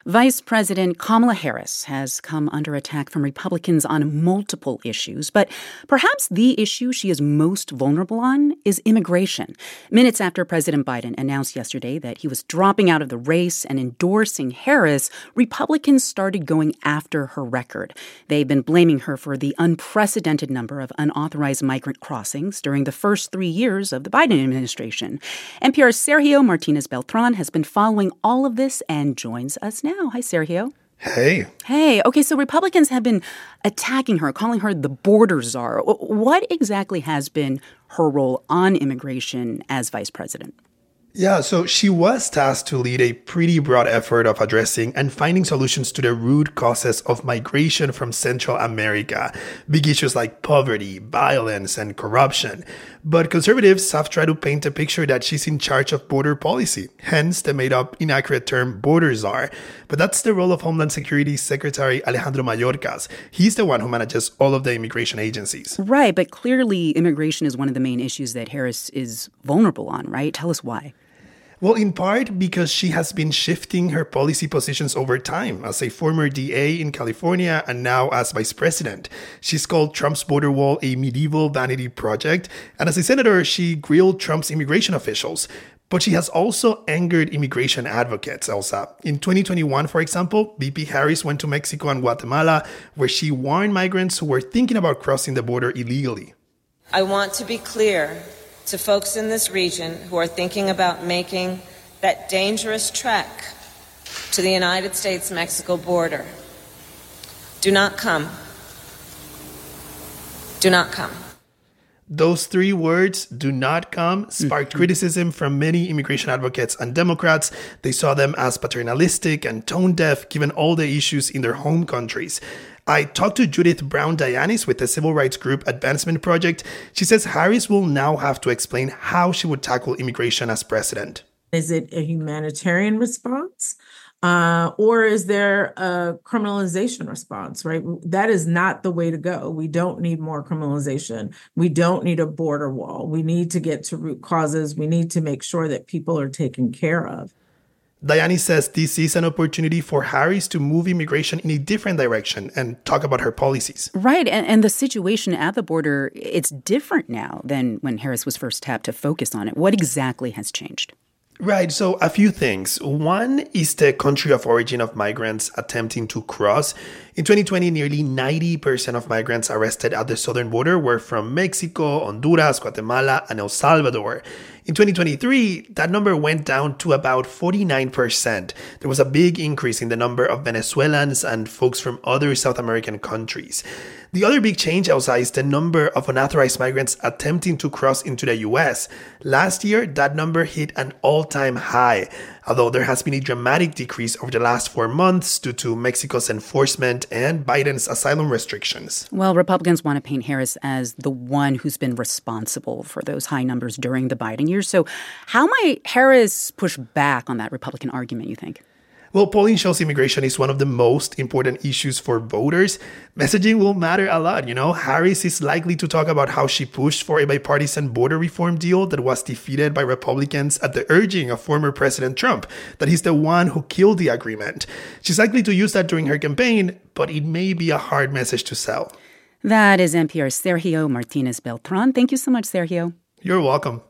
Vice President Kamala Harris has come under attack from Republicans on multiple issues, but perhaps the issue she is most vulnerable on is immigration. Minutes after President Biden announced yesterday that he was dropping out of the race and endorsing Harris, Republicans started going after her record. They've been blaming her for the unprecedented number of unauthorized migrant crossings during the first 3 years of the Biden administration. NPR's Sergio Martinez Beltran has been following all of this and joins us now. Hi, Sergio. Hey. Hey. Okay, so Republicans have been attacking her, calling her the border czar. What exactly has been her role on immigration as vice president? Yeah, so she was tasked to lead a pretty broad effort of addressing and finding solutions to the root causes of migration from Central America. Big issues like poverty, violence, and corruption. But conservatives have tried to paint a picture that she's in charge of border policy, hence the made-up inaccurate term border czar. But that's the role of Homeland Security Secretary Alejandro Mayorkas. He's the one who manages all of the immigration agencies. Right, but clearly immigration is one of the main issues that Harris is vulnerable on, right? Tell us why. Well, in part because she has been shifting her policy positions over time as a former DA in California and now as vice president. She's called Trump's border wall a medieval vanity project. And as a senator, she grilled Trump's immigration officials. But she has also angered immigration advocates, Elsa. In 2021, for example, VP Harris went to Mexico and Guatemala, where she warned migrants who were thinking about crossing the border illegally. I want to be clear to folks in this region who are thinking about making that dangerous trek to the United States-Mexico border. Do not come. Do not come. Those three words, do not come, sparked criticism from many immigration advocates and Democrats. They saw them as paternalistic and tone-deaf given all the issues in their home countries. I talked to Judith Brown-Dianis with the civil rights group Advancement Project. She says Harris will now have to explain how she would tackle immigration as president. Is it a humanitarian response? Or is there a criminalization response, right? That is not the way to go. We don't need more criminalization. We don't need a border wall. We need to get to root causes. We need to make sure that people are taken care of. Dianis says this is an opportunity for Harris to move immigration in a different direction and talk about her policies. Right. And the situation at the border, it's different now than when Harris was first tapped to focus on it. What exactly has changed? Right. So a few things. One is the country of origin of migrants attempting to cross. In 2020, nearly 90% of migrants arrested at the southern border were from Mexico, Honduras, Guatemala, and El Salvador. In 2023, that number went down to about 49%. There was a big increase in the number of Venezuelans and folks from other South American countries. The other big change, Elsa, is the number of unauthorized migrants attempting to cross into the U.S. Last year, that number hit an all-time high, although there has been a dramatic decrease over the last 4 months due to Mexico's enforcement and Biden's asylum restrictions. Well, Republicans want to paint Harris as the one who's been responsible for those high numbers during the Biden years. So how might Harris push back on that Republican argument, you think? Well, polling shows immigration is one of the most important issues for voters. Messaging will matter a lot, Harris is likely to talk about how she pushed for a bipartisan border reform deal that was defeated by Republicans at the urging of former President Trump, that he's the one who killed the agreement. She's likely to use that during her campaign, but it may be a hard message to sell. That is NPR's Sergio Martinez Beltran. Thank you so much, Sergio. You're welcome.